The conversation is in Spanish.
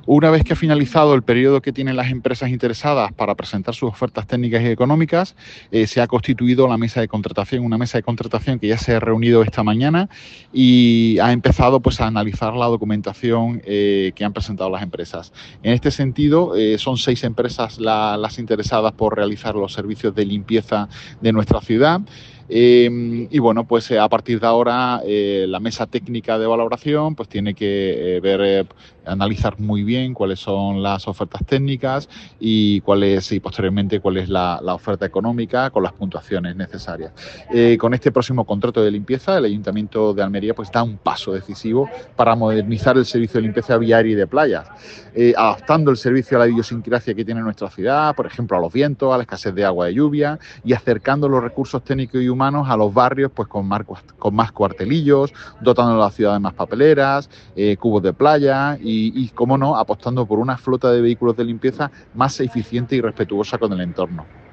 Una vez que ha finalizado el periodo que tienen las empresas interesadas para presentar sus ofertas técnicas y económicas, se ha constituido la mesa de contratación, una mesa de contratación que ya se ha reunido esta mañana y ha empezado pues a analizar la documentación que han presentado las empresas. En este sentido, son 6 empresas las interesadas por realizar los servicios de limpieza de nuestra ciudad. Y bueno, pues a partir de ahora la mesa técnica de valoración pues tiene que analizar muy bien cuáles son las ofertas técnicas y posteriormente cuál es la oferta económica con las puntuaciones necesarias. Con este próximo contrato de limpieza, el Ayuntamiento de Almería pues da un paso decisivo para modernizar el servicio de limpieza viaria y de playas, adaptando el servicio a la idiosincrasia que tiene nuestra ciudad, por ejemplo a los vientos, a la escasez de agua de lluvia, y acercando los recursos técnicos y humanos a los barrios pues con más cuartelillos, dotando a la ciudad de más papeleras, cubos de playa y, cómo no, apostando por una flota de vehículos de limpieza más eficiente y respetuosa con el entorno.